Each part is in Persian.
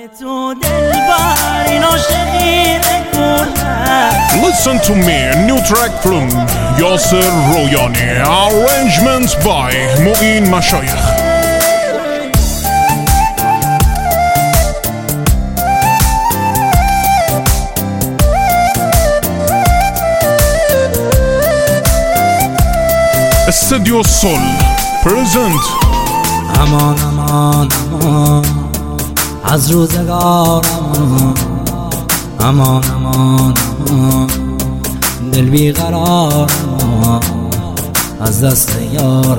Listen to me, new track from Yasser Royani, arrangements by Mu'in Mashayikh. استودیو سول پرزنت. امان امان امان از روزگار، امان امان امان دل بیقرار، از دست یار.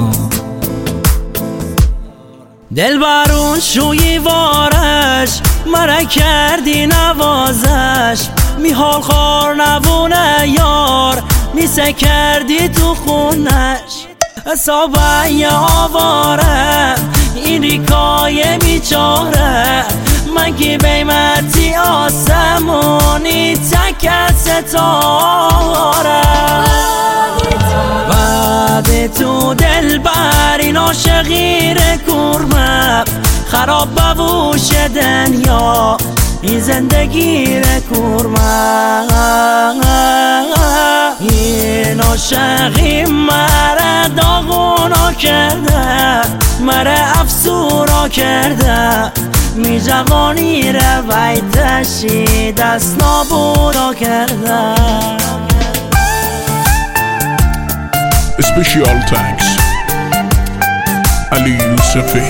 دل بارون شوی وارش مرا کردی نوازش، میحال خور نبونه یار میسه کردی تو خونش. حسابه آواره این ریکای بیچاره، من که بیمتی آسمونی تک ستاره. بعد تو دل بری ناشغیر کرمه، خراب ببوش دنیا این زندگی کرمه. این عاشقی مرا داغونا کرده، مرا افسورا کرده، می جوانی رویتشی دست نابودا کرده. Special thanks Ali Yusufi.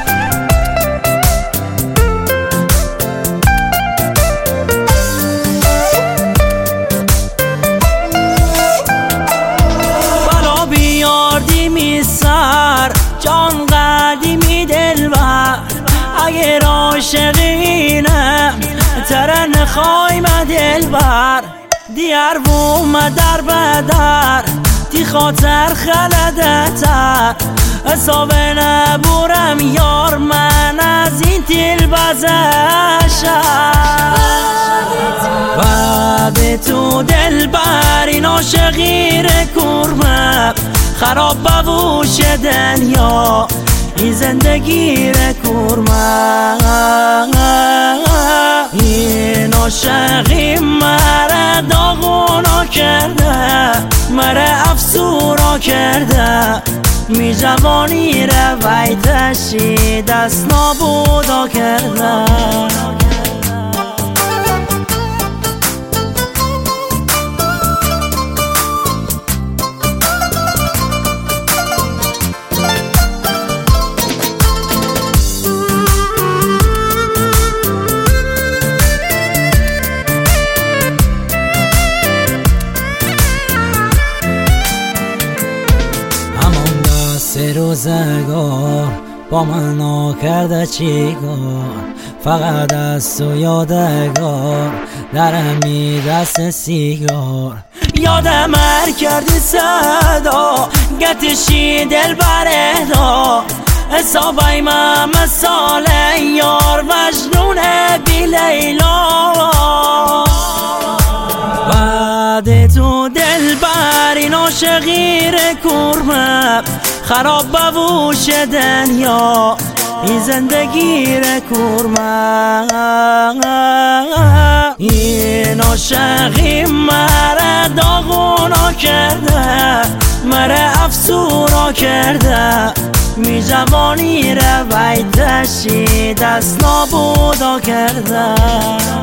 جان قدیمی دلبر اگر عاشقینم ترا نخوای ما دلبر، دیار بوم در بدر تی خاطر خلدتر. حساب نبورم یار من از این تیل بزشم. بعد تو دلبر این عاشقی کرمه، خراب ببوش دنیا این زندگی کرمه. این عاشقی مرا داغونا کرده، مرا افسورا کرده، می جوانی رویتشی دست نابودا کرده. روزگار با من کرده چیکار، فقط از تو یادگار درمی دست سیگار. یادم کردی صدا گتشی دل بردا، حسابای من مثال یار مجنون بی لیلا. بعد تو دل بری عاشقی کرمه، خراب ببوش دنیا این زندگی کرمه. این عاشقی مرا داغونا کرده، مرا افسورا کرده، می جوانی رویتشی دست نابودا کرده.